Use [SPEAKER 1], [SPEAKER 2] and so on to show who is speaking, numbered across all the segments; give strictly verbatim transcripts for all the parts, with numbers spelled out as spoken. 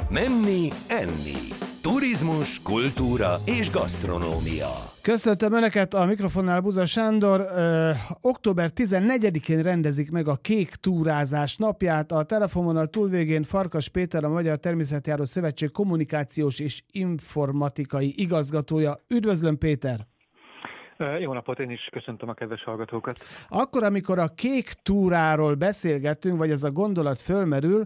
[SPEAKER 1] Menni, enni. Turizmus, kultúra és gasztronómia.
[SPEAKER 2] Köszöntöm Önöket, a mikrofonnál Buza Sándor. Ö, október tizennegyedikén rendezik meg a Kék Túrázás napját. A telefonvonal túlvégén Farkas Péter, a Magyar Természetjáró Szövetség kommunikációs és informatikai igazgatója. Üdvözlöm, Péter!
[SPEAKER 3] Jó napot, én is köszöntöm a kedves hallgatókat.
[SPEAKER 2] Akkor, amikor a Kék Túráról beszélgettünk, vagy ez a gondolat fölmerül,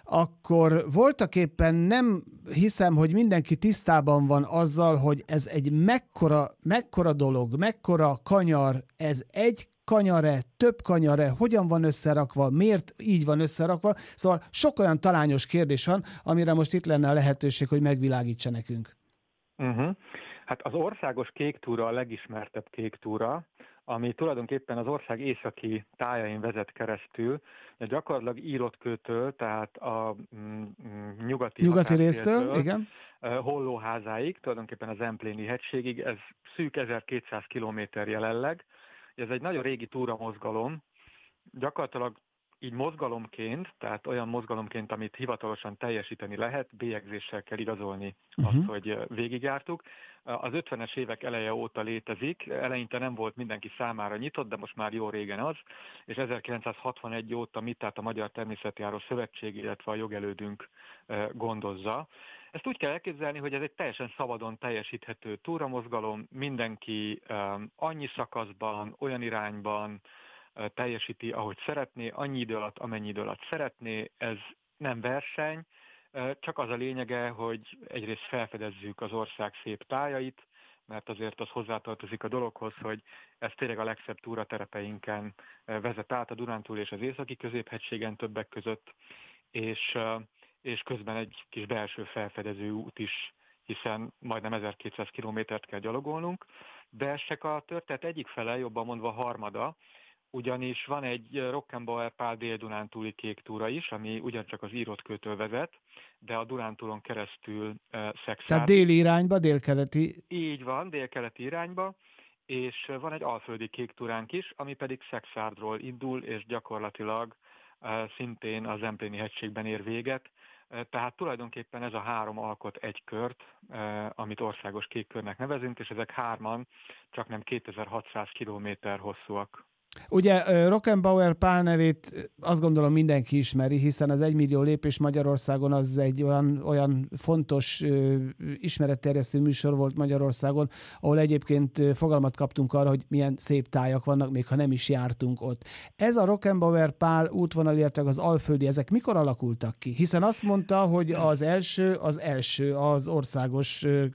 [SPEAKER 2] akkor voltaképpen nem hiszem, hogy mindenki tisztában van azzal, hogy ez egy mekkora, mekkora dolog, mekkora kanyar, ez egy kanyar-e, több kanyar-e, hogyan van összerakva, miért így van összerakva. Szóval sok olyan talányos kérdés van, amire most itt lenne a lehetőség, hogy megvilágítsa nekünk.
[SPEAKER 3] Uh-huh. Hát az országos kék túra a legismertebb kék túra, ami tulajdonképpen az ország északi tájain vezet keresztül, gyakorlatilag Írotkőtől, tehát a mm, nyugati,
[SPEAKER 2] nyugati résztől, igen.
[SPEAKER 3] Hollóházáig, tulajdonképpen az Zempléni hegységig, ez szűk ezerkétszáz kilométer jelenleg. Ez egy nagyon régi túramozgalom, gyakorlatilag így mozgalomként, tehát olyan mozgalomként, amit hivatalosan teljesíteni lehet, bélyegzéssel kell igazolni uh-huh. azt, hogy végigjártuk. Az ötvenes évek eleje óta létezik, eleinte nem volt mindenki számára nyitott, de most már jó régen az, és ezerkilencszázhatvanegy óta mit, tehát a Magyar Természetjáró Szövetség, illetve a jogelődünk gondozza. Ezt úgy kell elképzelni, hogy ez egy teljesen szabadon teljesíthető túramozgalom, mindenki annyi szakaszban, olyan irányban teljesíti, ahogy szeretné, annyi idő alatt, amennyi idő alatt szeretné. Ez nem verseny, csak az a lényege, hogy egyrészt felfedezzük az ország szép tájait, mert azért az hozzátartozik a dologhoz, hogy ez tényleg a legszebb túraterepeinken vezet át, a Dunántúl és az északi középhegységen többek között, és, és közben egy kis belső felfedező út is, hiszen majdnem ezerkétszáz kilométert kell gyalogolnunk, de ez csak a történet egyik fele, jobban mondva harmada, ugyanis van egy Rockenbauer Pál dél-dunántúli kék túra is, ami ugyancsak az Írotkőtől vezet, de a Dunántúlon keresztül uh, Szexárd.
[SPEAKER 2] Tehát déli irányba, délkeleti.
[SPEAKER 3] Így van, délkeleti irányba, és van egy alföldi kék túránk is, ami pedig Szexárdról indul, és gyakorlatilag uh, szintén a Zempléni hegységben ér véget. Uh, tehát tulajdonképpen ez a három alkot egy kört, uh, amit országos kék körnek nevezünk, és ezek hárman csak nem kétezer-hatszáz kilométer hosszúak.
[SPEAKER 2] Ugye Rockenbauer Pál nevét azt gondolom mindenki ismeri, hiszen az egymillió lépés Magyarországon az egy olyan, olyan fontos uh, ismeretterjesztő műsor volt Magyarországon, ahol egyébként uh, fogalmat kaptunk arra, hogy milyen szép tájak vannak, még ha nem is jártunk ott. Ez a Rockenbauer Pál útvonal, illetve az alföldi, ezek mikor alakultak ki? Hiszen azt mondta, hogy az első, az első az országos uh,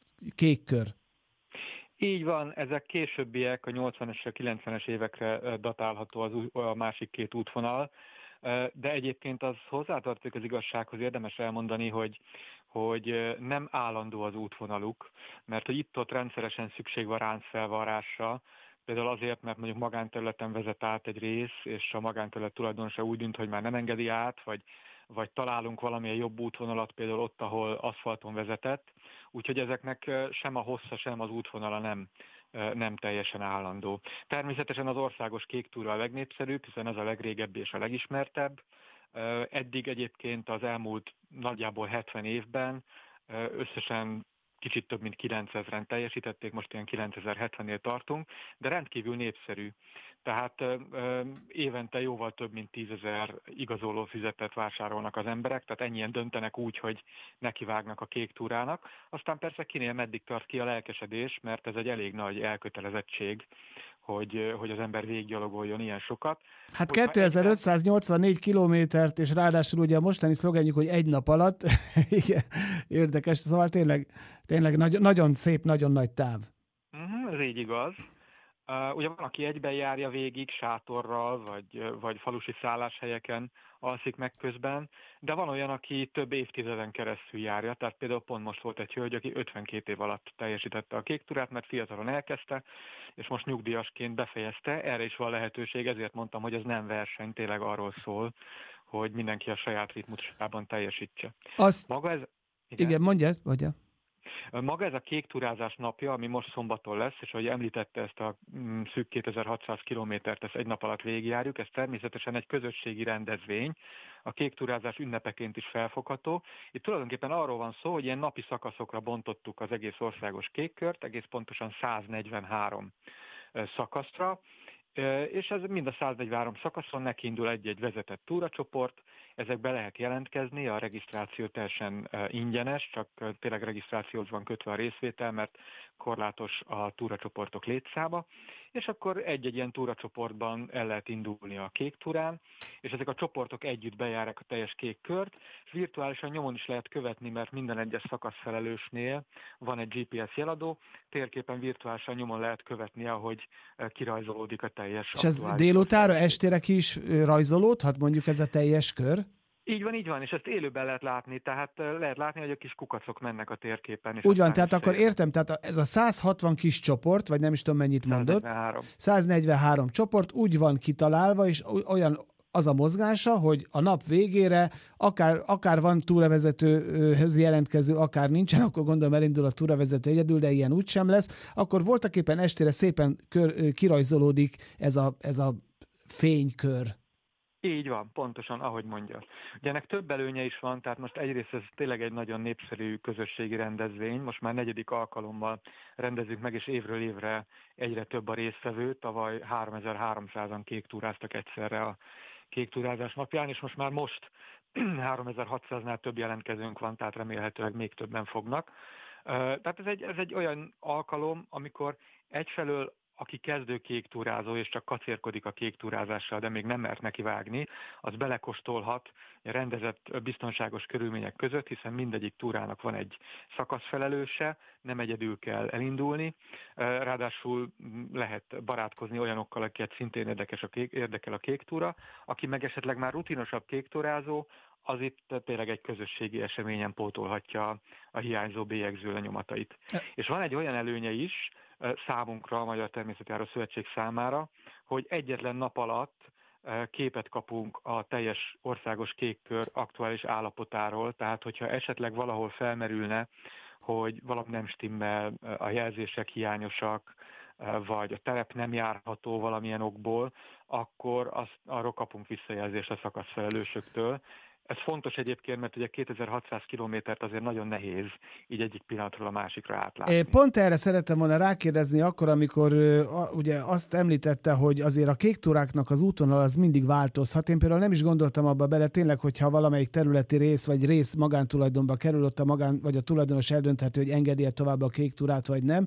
[SPEAKER 2] kék kör.
[SPEAKER 3] Így van, ezek későbbiek, a nyolcvanas, kilencvenes évekre datálható az, a másik két útvonal, de egyébként az hozzátartozik az igazsághoz, érdemes elmondani, hogy, hogy nem állandó az útvonaluk, mert hogy itt-ott rendszeresen szükség van ráncfelvarrásra, például azért, mert mondjuk magánterületen vezet át egy rész, és a magánterület tulajdonosa úgy dönt, hogy már nem engedi át, vagy vagy találunk valamilyen jobb útvonalat, például ott, ahol aszfalton vezetett. Úgyhogy ezeknek sem a hossza, sem az útvonala nem, nem teljesen állandó. Természetesen az országos kék túra a legnépszerűbb, hiszen ez a legrégebbi és a legismertebb. Eddig egyébként az elmúlt nagyjából hetven évben összesen kicsit több mint kilencezren teljesítették, most ilyen kilencezer-hetvennél tartunk, de rendkívül népszerű. Tehát ö, ö, évente jóval több mint tízezer igazoló füzetet vásárolnak az emberek, tehát ennyien döntenek úgy, hogy nekivágnak a kék túrának. Aztán persze kinél meddig tart ki a lelkesedés, mert ez egy elég nagy elkötelezettség, hogy, hogy az ember végiggyalogoljon ilyen sokat.
[SPEAKER 2] Hát kétezer-ötszáznyolcvannégy kilométert, és ráadásul ugye a mostani szlogenjük, hogy egy nap alatt, igen, érdekes, szóval tényleg, tényleg nagy, nagyon szép, nagyon nagy táv.
[SPEAKER 3] Uh-huh, ez így igaz. Uh, ugye van, aki egyben járja végig sátorral, vagy, vagy falusi szálláshelyeken alszik meg közben, de van olyan, aki több évtizeden keresztül járja, tehát például pont most volt egy hölgy, aki ötvenkét év alatt teljesítette a kék túrát, mert fiatalon elkezdte, és most nyugdíjasként befejezte, erre is van lehetőség, ezért mondtam, hogy ez nem verseny, tényleg arról szól, hogy mindenki a saját ritmusában teljesítse.
[SPEAKER 2] Azt...
[SPEAKER 3] Maga ez...
[SPEAKER 2] Igen, igen mondjad, mondjad.
[SPEAKER 3] Maga ez a kék túrázás napja, ami most szombaton lesz, és ahogy említette, ezt a mm, szűk kétezer-hatszáz kilométert, ezt egy nap alatt végigjárjuk, ez természetesen egy közösségi rendezvény, a kék túrázás ünnepeként is felfogható. Itt tulajdonképpen arról van szó, hogy ilyen napi szakaszokra bontottuk az egész országos kékkört, egész pontosan száznegyvenhárom szakaszra, és ez mind a száznegyvenhárom szakaszon nekiindul egy-egy vezetett túracsoport, ezekbe lehet jelentkezni, a regisztráció teljesen ingyenes, csak tényleg regisztrációhoz van kötve a részvétel, mert korlátos a túracsoportok létszáma, és akkor egy-egy ilyen túracsoportban el lehet indulni a kék túrán, és ezek a csoportok együtt bejárják a teljes kék kört, és virtuálisan nyomon is lehet követni, mert minden egyes szakaszfelelősnél van egy gé pé es jeladó, térképen virtuálisan nyomon lehet követni, ahogy kirajzolódik a teljes.
[SPEAKER 2] És ez délutára, estére ki is rajzolódhat, mondjuk ez a teljes kör?
[SPEAKER 3] Így van, így van, és ezt élőben lehet látni, tehát lehet látni, hogy a kis kukacok mennek a térképen. És
[SPEAKER 2] úgy van, tehát akkor értem, tehát ez a száz hatvan kis csoport, vagy nem is tudom mennyit mondott,
[SPEAKER 3] száznegyvenhárom.
[SPEAKER 2] száznegyvenhárom csoport úgy van kitalálva, és olyan az a mozgása, hogy a nap végére akár, akár van túravezetőhöz jelentkező, akár nincsen, akkor gondolom elindul a túravezető egyedül, de ilyen úgysem lesz, akkor voltaképpen estére szépen kör, kirajzolódik ez a, ez a fénykör.
[SPEAKER 3] Így van, pontosan, ahogy mondja. Ugye ennek több előnye is van, tehát most egyrészt ez tényleg egy nagyon népszerű közösségi rendezvény, most már negyedik alkalommal rendezünk meg, és évről évre egyre több a résztvevő, tavaly háromezer-háromszázan kéktúráztak egyszerre a kéktúrázás napján, és most már most háromezer-hatszáznál több jelentkezőnk van, tehát remélhetőleg még többen fognak. Tehát ez egy, ez egy olyan alkalom, amikor egyfelől aki kezdő kéktúrázó, és csak kacérkodik a kéktúrázással, de még nem mert neki vágni, az belekóstolhat rendezett biztonságos körülmények között, hiszen mindegyik túrának van egy szakaszfelelőse, nem egyedül kell elindulni, ráadásul lehet barátkozni olyanokkal, akiket szintén érdekes a kék, érdekel a kéktúra, aki meg esetleg már rutinosabb kéktúrázó, az itt tényleg egy közösségi eseményen pótolhatja a hiányzó bélyegző lenyomatait. És van egy olyan előnye is, számunkra, a Magyar Természetjáró Szövetség számára, hogy egyetlen nap alatt képet kapunk a teljes országos kékkör aktuális állapotáról, tehát hogyha esetleg valahol felmerülne, hogy valami nem stimmel, a jelzések hiányosak, vagy a telep nem járható valamilyen okból, akkor azt, arról kapunk visszajelzést a szakaszfelelősöktől. Ez fontos egyébként, mert ugye kétezer-hatszáz kilométert azért nagyon nehéz így egyik pillanatról a másikra átlátni.
[SPEAKER 2] Pont erre szerettem volna rákérdezni akkor, amikor ugye azt említette, hogy azért a kéktúráknak az útvonal az mindig változhat. Én például nem is gondoltam abba bele, tényleg, hogyha valamelyik területi rész vagy rész magántulajdonba kerül, ott a magán, vagy a tulajdonos eldöntheti, hogy engedi-e tovább a kéktúrát, vagy nem.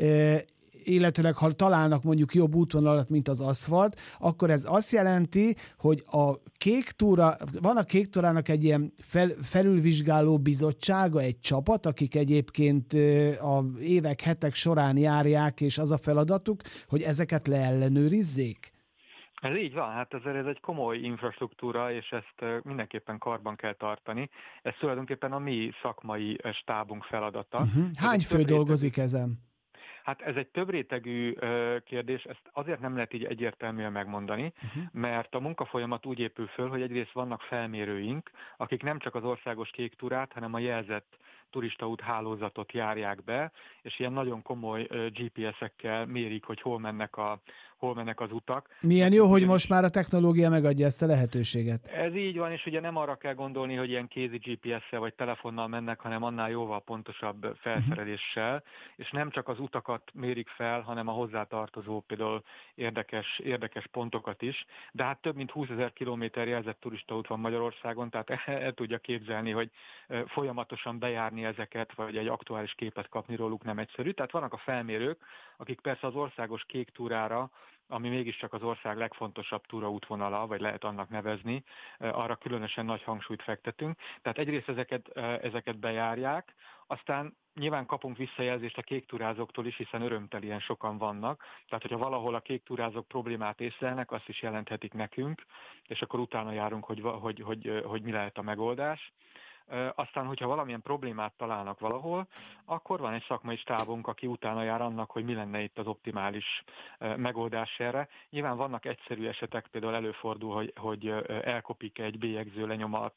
[SPEAKER 2] Illetőleg, ha találnak mondjuk jobb útvonalat, mint az aszfalt, akkor ez azt jelenti, hogy a kék túra, van a kék túrának egy ilyen fel, felülvizsgáló bizottsága, egy csapat, akik egyébként a évek, hetek során járják, és az a feladatuk, hogy ezeket leellenőrizzék?
[SPEAKER 3] Ez így van, hát ezért ez egy komoly infrastruktúra, és ezt mindenképpen karban kell tartani. Ez tulajdonképpen a mi szakmai stábunk feladata.
[SPEAKER 2] Uh-huh. Hány fő dolgozik ezen?
[SPEAKER 3] Hát ez egy több rétegű kérdés, ezt azért nem lehet így egyértelműen megmondani, uh-huh. mert a munkafolyamat úgy épül föl, hogy egyrészt vannak felmérőink, akik nem csak az országos kéktúrát, hanem a jelzett turistaút hálózatot járják be, és ilyen nagyon komoly gé pé es-ekkel mérik, hogy hol mennek, a, hol mennek az utak.
[SPEAKER 2] Milyen jó, hogy most már a technológia megadja ezt a lehetőséget.
[SPEAKER 3] Ez így van, és ugye nem arra kell gondolni, hogy ilyen kézi gé pé es-szel vagy telefonnal mennek, hanem annál jóval pontosabb felszereléssel, uh-huh. és nem csak az utakat mérik fel, hanem a hozzátartozó például érdekes, érdekes pontokat is. De hát több mint húszezer kilométer jelzett turistaút van Magyarországon, tehát el tudja képzelni, hogy folyamatosan bejárni ezeket, vagy egy aktuális képet kapni róluk nem egyszerű. Tehát vannak a felmérők, akik persze az országos kék túrára, ami mégiscsak az ország legfontosabb túraútvonala, vagy lehet annak nevezni, arra különösen nagy hangsúlyt fektetünk. Tehát egyrészt ezeket, ezeket bejárják, aztán nyilván kapunk visszajelzést a kéktúrázóktól is, hiszen örömtelien sokan vannak. Tehát, hogyha valahol a kéktúrázók problémát észlelnek, azt is jelenthetik nekünk, és akkor utána járunk, hogy, hogy, hogy, hogy mi lehet a megoldás. Aztán, hogyha valamilyen problémát találnak valahol, akkor van egy szakmai stábunk, aki utána jár annak, hogy mi lenne itt az optimális megoldás erre. Nyilván vannak egyszerű esetek, például előfordul, hogy, hogy elkopik egy bélyegző lenyomat,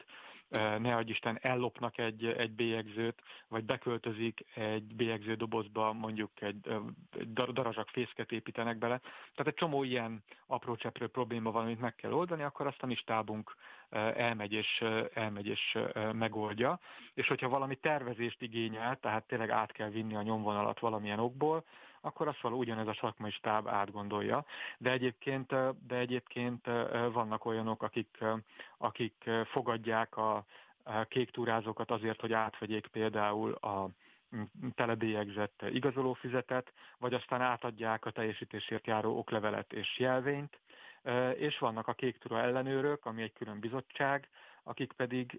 [SPEAKER 3] ne adj Isten ellopnak egy, egy bélyegzőt, vagy beköltözik egy bélyegző dobozba, mondjuk egy, egy darazsak fészket építenek bele. Tehát egy csomó ilyen apró cseprő probléma van, amit meg kell oldani, akkor azt a mi stábunk elmegy és, elmegy és megoldja. És hogyha valami tervezést igényel, tehát tényleg át kell vinni a nyomvonalat valamilyen okból, akkor azt való ugyanez a szakmai stáb átgondolja. De egyébként, de egyébként vannak olyanok, akik, akik fogadják a kék túrázókat azért, hogy átvegyék például a telebélyegzett igazolófüzetet, vagy aztán átadják a teljesítésért járó oklevelet és jelvényt, és vannak a kék túra ellenőrök, ami egy külön bizottság, akik pedig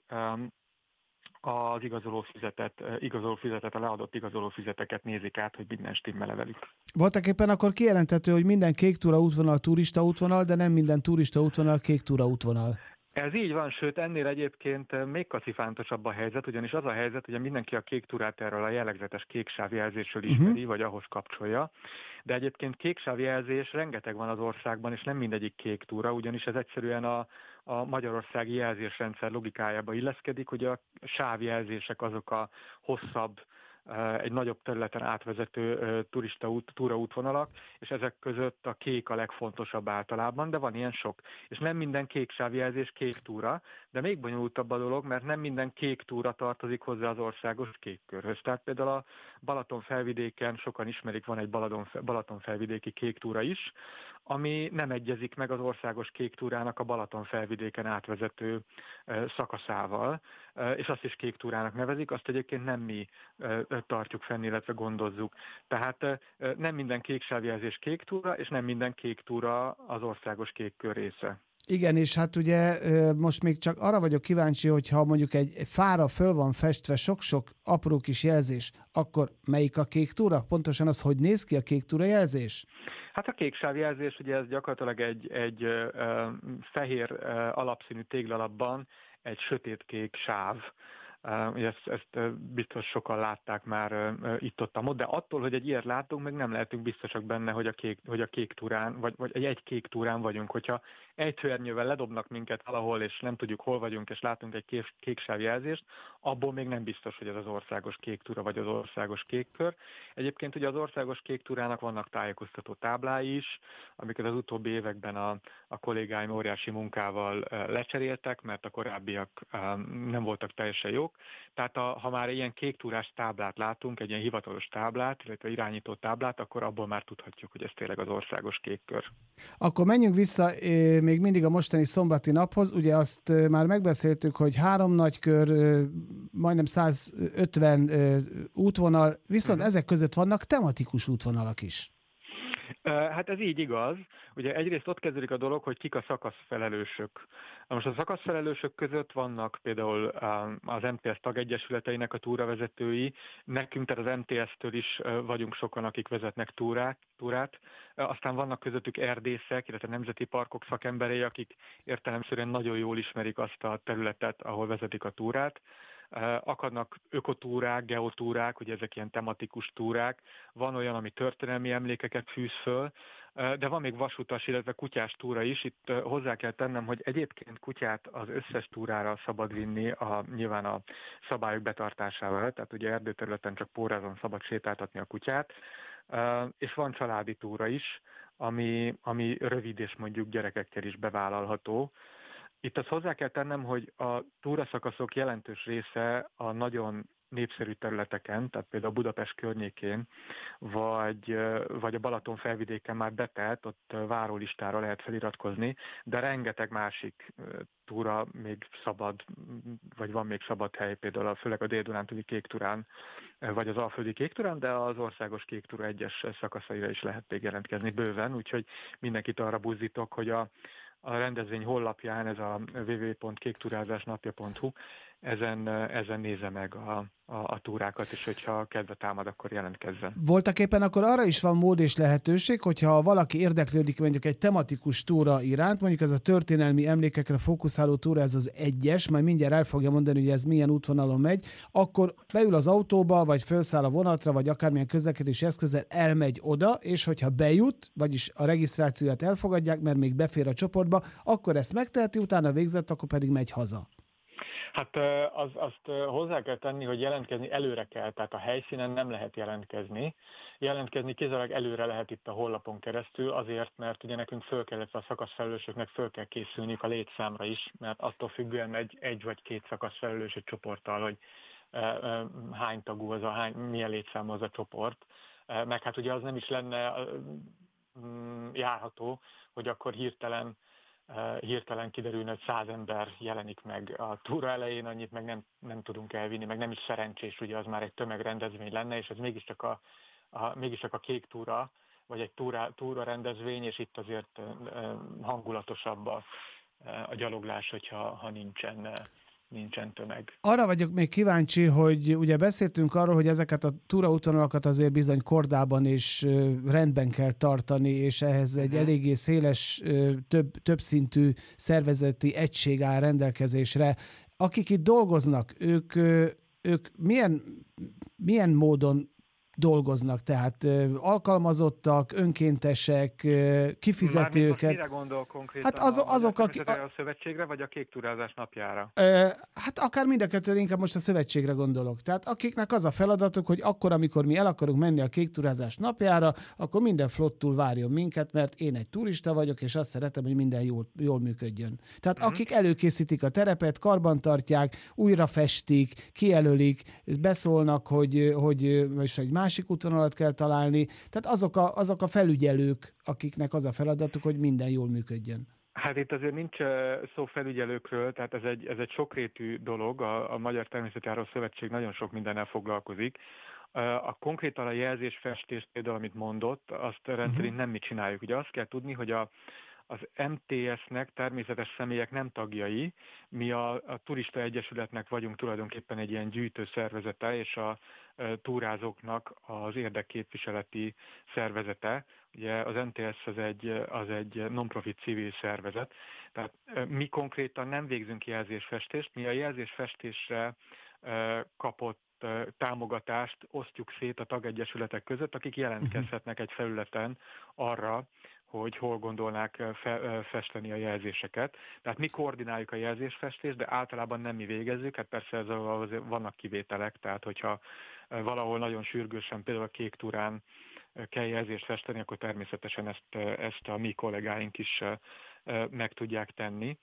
[SPEAKER 3] az igazolófizetet, igazolófizetet, a leadott igazolófizeteket nézik át, hogy minden stimmel velük.
[SPEAKER 2] Voltak éppen akkor kijelenthető, hogy minden kék túra útvonal turista útvonal, de nem minden turista útvonal kék túra útvonal.
[SPEAKER 3] Ez így van, sőt ennél egyébként még kacifántosabb a helyzet, ugyanis az a helyzet, hogy mindenki a kék túrát erről a jellegzetes kéksávjelzésről ismeri, uh-huh. vagy ahhoz kapcsolja, de egyébként kéksávjelzés rengeteg van az országban, és nem mindegyik kék túra, ugyanis ez egyszerűen a, a magyarországi jelzésrendszer logikájába illeszkedik, hogy a sávjelzések azok a hosszabb, egy nagyobb területen átvezető turista út, túraútvonalak, és ezek között a kék a legfontosabb általában, de van ilyen sok. És nem minden kék sávjelzés kék túra, de még bonyolultabb a dolog, mert nem minden kék túra tartozik hozzá az országos kékkörhöz. Tehát például a Balatonfelvidéken, sokan ismerik, van egy Balatonfelvidéki kék túra is, ami nem egyezik meg az országos kék túrának a Balatonfelvidéken átvezető szakaszával, és azt is kék túrának nevezik, azt egyébként nem mi tartjuk fenn, illetve gondozzuk. Tehát nem minden kéksávjelzés kék túra, és nem minden kék túra az országos kék kör része.
[SPEAKER 2] Igen, és hát ugye most még csak arra vagyok kíváncsi, hogy ha mondjuk egy fára föl van festve sok-sok apró kis jelzés, akkor melyik a kék túra? Pontosan az, hogy néz ki a kék túra jelzés?
[SPEAKER 3] Hát a kéksávjelzés, ugye ez gyakorlatilag egy, egy uh, fehér uh, alapszínű téglalapban egy sötétkék sáv. Uh, ezt, ezt biztos sokan látták már uh, itt-ott, de attól, hogy egy ilyet látunk, meg nem lehetünk biztosak benne, hogy a kék, hogy a kék túrán, vagy, vagy egy kék túrán vagyunk. Hogyha egy törnyővel ledobnak minket valahol, és nem tudjuk, hol vagyunk, és látunk egy kék, kék sávjelzést, abból még nem biztos, hogy ez az országos kék túra, vagy az országos kék kör. Egyébként ugye az országos kék túrának vannak tájékoztató táblái is, amiket az utóbbi években a, a kollégáim óriási munkával uh, lecseréltek, mert a korábbiak uh, nem voltak teljesen jók. Tehát a, ha már ilyen kék túrás táblát látunk, egy ilyen hivatalos táblát, illetve irányító táblát, akkor abból már tudhatjuk, hogy ez tényleg az országos kék kör.
[SPEAKER 2] Akkor menjünk vissza még mindig a mostani szombati naphoz. Ugye azt már megbeszéltük, hogy három nagy kör, majdnem százötven útvonal, viszont uh-huh. ezek között vannak tematikus útvonalak is.
[SPEAKER 3] Hát ez így igaz. Ugye egyrészt ott kezdődik a dolog, hogy kik a szakaszfelelősök. Na most a szakaszfelelősök között vannak például az em té es tagegyesületeinek a túravezetői, nekünk, tehát az em té es-től is vagyunk sokan, akik vezetnek túrát, túrát. Aztán vannak közöttük erdészek, illetve nemzeti parkok szakemberei, akik értelemszerűen nagyon jól ismerik azt a területet, ahol vezetik a túrát. Akadnak ökotúrák, geotúrák, ugye ezek ilyen tematikus túrák, van olyan, ami történelmi emlékeket fűz föl, de van még vasutas, illetve kutyás túra is. Itt hozzá kell tennem, hogy egyébként kutyát az összes túrára szabad vinni, a, nyilván a szabályok betartásával, tehát ugye erdőterületen csak pórázon szabad sétáltatni a kutyát, és van családi túra is, ami, ami rövid és mondjuk gyerekekkel is bevállalható. Itt azt hozzá kell tennem, hogy a túraszakaszok jelentős része a nagyon népszerű területeken, tehát például Budapest környékén, vagy, vagy a Balaton felvidéken már betelt, ott várólistára lehet feliratkozni, de rengeteg másik túra még szabad, vagy van még szabad hely, például főleg a Dél-Dunántúli kék túrán, vagy az Alföldi kék túrán, de az országos kék túra egyes szakaszaira is lehet még jelentkezni bőven, úgyhogy mindenkit arra buzdítok, hogy a A rendezvény honlapján, ez a double-u double-u double-u pont kéktúrázásnapja pont hu, ezen, ezen nézze meg a, a, a túrákat, és hogyha kedve támad, akkor jelentkezzen.
[SPEAKER 2] Voltak éppen akkor arra is van mód és lehetőség, hogyha valaki érdeklődik mondjuk egy tematikus túra iránt, mondjuk ez a történelmi emlékekre fókuszáló túra, ez az egyes, majd mindjárt el fogja mondani, hogy ez milyen útvonalon megy, akkor beül az autóba, vagy felszáll a vonatra, vagy akármilyen közlekedési eszközzel elmegy oda, és hogyha bejut, vagyis a regisztrációját elfogadják, mert még befér a csoportba, akkor ezt megteheti, utána végzett, akkor pedig megy haza.
[SPEAKER 3] Hát az, azt hozzá kell tenni, hogy jelentkezni előre kell, tehát a helyszínen nem lehet jelentkezni. Jelentkezni kizárólag előre lehet itt a honlapon keresztül, azért, mert ugye nekünk föl kell, illetve a szakaszfelelősöknek föl kell készülniük a létszámra is, mert attól függően egy, egy vagy két szakaszfelelős egy csoporttal, hogy hány tagú az a, hány, milyen létszámú az a csoport. Meg hát ugye az nem is lenne járható, hogy akkor hirtelen hirtelen kiderülne, hogy száz ember jelenik meg a túra elején, annyit meg nem, nem tudunk elvinni, meg nem is szerencsés, ugye az már egy tömegrendezvény lenne, és ez mégiscsak a, a, mégiscsak a kék túra, vagy egy túra, túra rendezvény, és itt azért hangulatosabb a, a gyaloglás, hogyha ha nincsen nincsen tömeg.
[SPEAKER 2] Arra vagyok még kíváncsi, hogy ugye beszéltünk arról, hogy ezeket a túraútvonalakat azért bizony kordában és rendben kell tartani, és ehhez egy uh-huh. eléggé széles, több, többszintű szervezeti egység áll rendelkezésre. Akik itt dolgoznak, ők, ők milyen, milyen módon dolgoznak, tehát alkalmazottak, önkéntesek, kifizeti
[SPEAKER 3] Mármint
[SPEAKER 2] őket.
[SPEAKER 3] Mire gondol konkrétan?
[SPEAKER 2] Hát az, azok, akik...
[SPEAKER 3] A szövetségre, vagy a kék túrázás napjára?
[SPEAKER 2] Hát akár mind a kettőre, inkább most a szövetségre gondolok. Tehát akiknek az a feladatuk, hogy akkor, amikor mi el akarunk menni a kék túrázás napjára, akkor minden flottul várjon minket, mert én egy turista vagyok, és azt szeretem, hogy minden jól, jól működjön. Tehát uh-huh. akik előkészítik a terepet, karbantartják, újra festik, kijelölik, beszólnak, hogy, hogy és egy másik útvonalat kell találni. Tehát azok a, azok a felügyelők, akiknek az a feladatuk, hogy minden jól működjön.
[SPEAKER 3] Hát itt azért nincs szó felügyelőkről, tehát ez egy, ez egy sokrétű dolog, a, a Magyar Természetjáró Szövetség nagyon sok mindennel foglalkozik. A konkrétan a jelzésfestést például, amit mondott, azt rendszerint uh-huh. nem mi csináljuk. Ugye azt kell tudni, hogy a az em té es-nek természetes személyek nem tagjai, mi a, a Turista Egyesületnek vagyunk tulajdonképpen egy ilyen gyűjtő szervezete, és a e, túrázóknak az érdekképviseleti szervezete. Ugye az em té es az egy, az egy non-profit civil szervezet, tehát e, mi konkrétan nem végzünk jelzésfestést, mi a jelzésfestésre e, kapott támogatást osztjuk szét a tagegyesületek között, akik jelentkezhetnek egy felületen arra, hogy hol gondolnák fe, festeni a jelzéseket. Tehát mi koordináljuk a jelzésfestést, de általában nem mi végezzük, hát persze ez vannak kivételek, tehát hogyha valahol nagyon sürgősen, például a kék túrán kell jelzést festeni, akkor természetesen ezt, ezt a mi kollégáink is meg tudják tenni.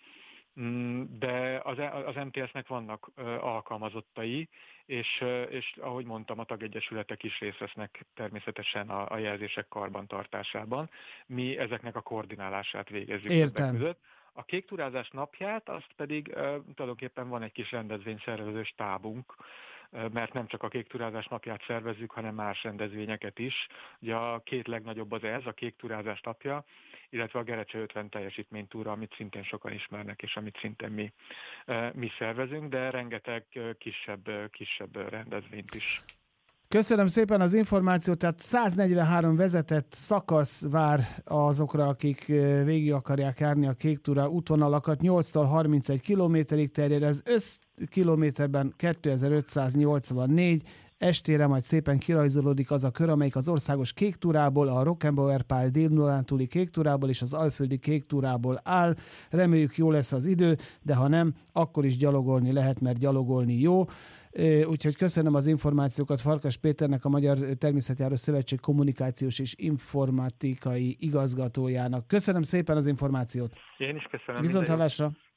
[SPEAKER 3] De az, az em té es-nek vannak alkalmazottai, és, és ahogy mondtam, a tagegyesületek is részt vesznek természetesen a, a jelzések karbantartásában. Mi ezeknek a koordinálását végezzük.
[SPEAKER 2] Értem.
[SPEAKER 3] Között. A kék túrázás napját, azt pedig uh, tulajdonképpen van egy kis rendezvényszervező stábunk, uh, mert nem csak a kék túrázás napját szervezzük, hanem más rendezvényeket is. Ugye a két legnagyobb az ez, a kék túrázás napja, illetve a Gerecse ötven teljesítménytúra, amit szintén sokan ismernek, és amit szintén mi, uh, mi szervezünk, de rengeteg uh, kisebb, uh, kisebb rendezvényt is.
[SPEAKER 2] Köszönöm szépen az információt, tehát száznegyvenhárom vezetett szakasz vár azokra, akik végig akarják járni a kék túra útvonalakat, nyolctól harmincegy kilométerig terjed, ez összkilométerben kétezer-ötszáznyolcvannégy, estére majd szépen kirajzolódik az a kör, amelyik az országos kék túrából, a Rockenbauer Pál dél-dunántúli kék túrából és az alföldi kék túrából áll. Reméljük, jó lesz az idő, de ha nem, akkor is gyalogolni lehet, mert gyalogolni jó. Úgyhogy köszönöm az információkat Farkas Péternek, a Magyar Természetjáró Szövetség kommunikációs és informatikai igazgatójának. Köszönöm szépen az információt.
[SPEAKER 3] Én is köszönöm.
[SPEAKER 2] Viszonthallásra.